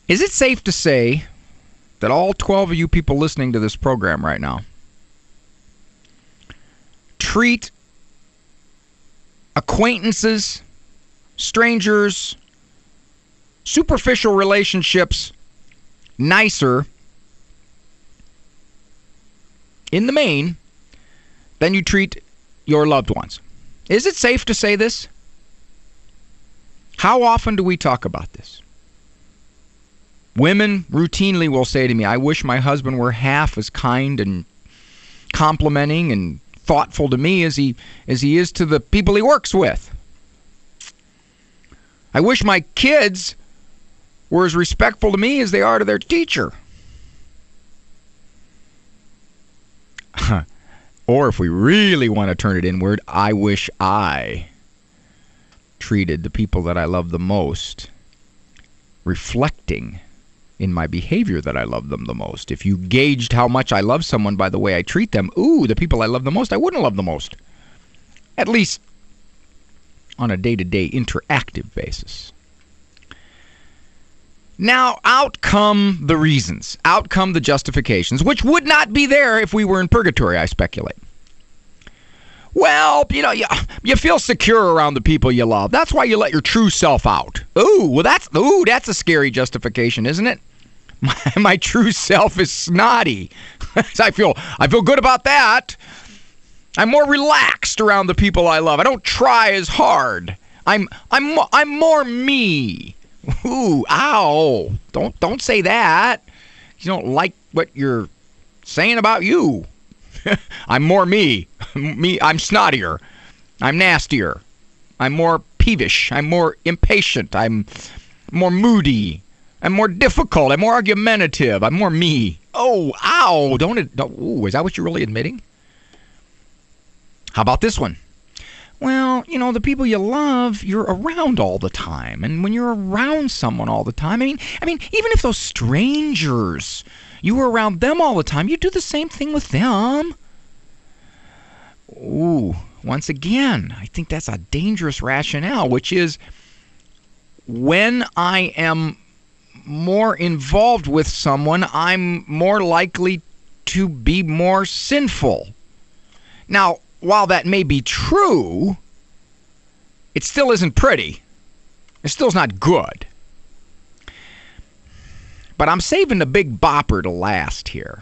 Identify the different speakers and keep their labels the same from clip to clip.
Speaker 1: Is it safe to say that all 12 of you people listening to this program right now treat acquaintances, strangers, superficial relationships nicer in the main than you treat your loved ones? Is it safe to say this? How often do we talk about this? Women routinely will say to me, I wish my husband were half as kind and complimenting and thoughtful to me as he is to the people he works with. I wish my kids were as respectful to me as they are to their teacher. Or if we really want to turn it inward, I wish I treated the people that I love the most reflecting in my behavior that I love them the most. If you gauged how much I love someone by the way I treat them, the people I love the most, I wouldn't love the most. At least on a day-to-day interactive basis. Now, out come the reasons. Out come the justifications, which would not be there if we were in purgatory, I speculate. Well, you feel secure around the people you love. That's why you let your true self out. That's a scary justification, isn't it? My true self is snotty. I feel good about that. I'm more relaxed around the people I love. I don't try as hard. I'm more me. Ooh, ow. Don't say that. You don't like what you're saying about you. I'm more me. I'm snottier. I'm nastier. I'm more peevish. I'm more impatient. I'm more moody. I'm more difficult. I'm more argumentative. I'm more me. Oh, ow. Is that what you're really admitting? How about this one? Well, the people you love, you're around all the time. And when you're around someone all the time, I mean, even if those strangers, you were around them all the time, you do the same thing with them. Once again, I think that's a dangerous rationale, which is when I am more involved with someone, I'm more likely to be more sinful. Now, while that may be true, it still isn't pretty. It still's not good. But I'm saving the big bopper to last here.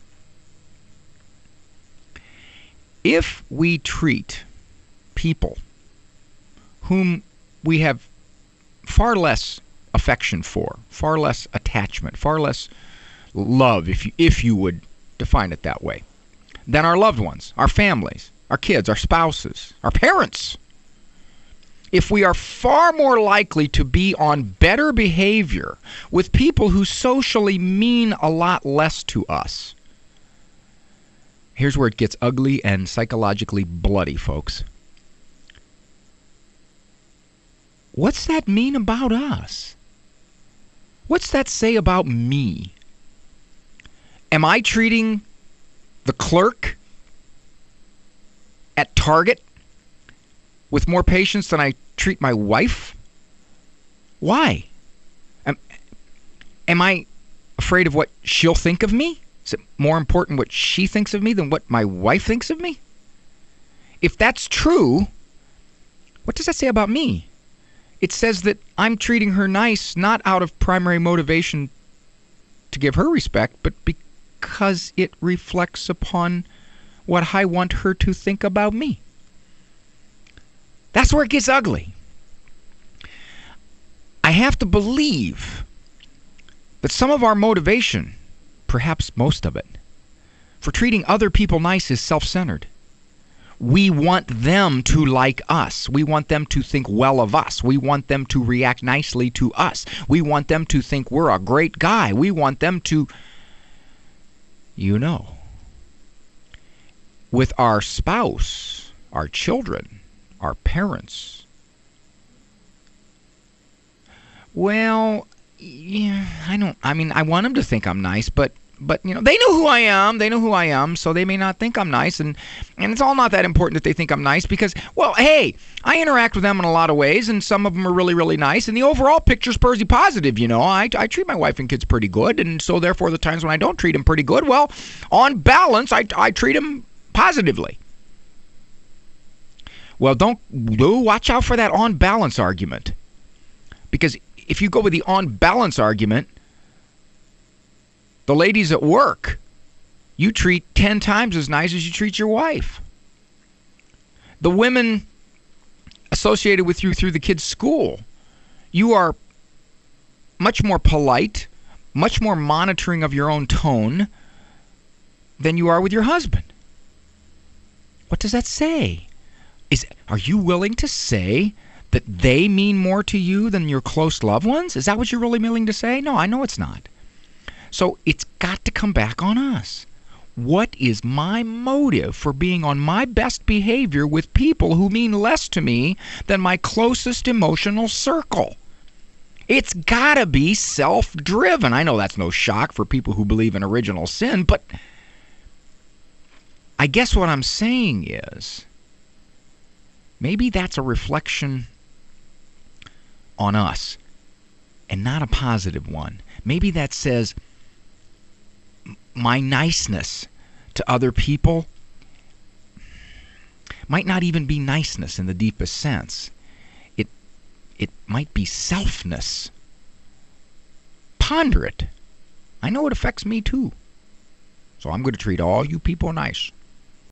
Speaker 1: If we treat people whom we have far less affection for, far less attachment, far less love, if you would define it that way, than our loved ones, our families, our kids, our spouses, our parents, if we are far more likely to be on better behavior with people who socially mean a lot less to us, here's where it gets ugly and psychologically bloody, folks. What's that mean about us? What's that say about me? Am I treating the clerk at Target with more patience than I treat my wife? Why? Am I afraid of what she'll think of me? Is it more important what she thinks of me than what my wife thinks of me? If that's true, what does that say about me? It says that I'm treating her nice not out of primary motivation to give her respect, but because it reflects upon what I want her to think about me. That's where it gets ugly. I have to believe that some of our motivation, perhaps most of it, for treating other people nice is self-centered. We want them to like us. We want them to think well of us. We want them to react nicely to us. We want them to think we're a great guy. We want them to, with our spouse, our children, our parents. Well, yeah, I want them to think I'm nice, but But, they know who I am. They know who I am, so they may not think I'm nice. And it's all not that important that they think I'm nice because, well, hey, I interact with them in a lot of ways, and some of them are really, really nice. And the overall picture's pretty positive, I treat my wife and kids pretty good, and so therefore the times when I don't treat them pretty good, well, on balance, I treat them positively. Well, watch out for that on balance argument. Because if you go with the on balance argument, the ladies at work, you treat 10 times as nice as you treat your wife. The women associated with you through the kids' school, you are much more polite, much more monitoring of your own tone than you are with your husband. What does that say? Are you willing to say that they mean more to you than your close loved ones? Is that what you're really willing to say? No, I know it's not. So it's got to come back on us. What is my motive for being on my best behavior with people who mean less to me than my closest emotional circle? It's got to be self-driven. I know that's no shock for people who believe in original sin, but I guess what I'm saying is maybe that's a reflection on us and not a positive one. Maybe that says my niceness to other people might not even be niceness in the deepest sense. It might be selfness. Ponder it. I know it affects me too. So I'm going to treat all you people nice.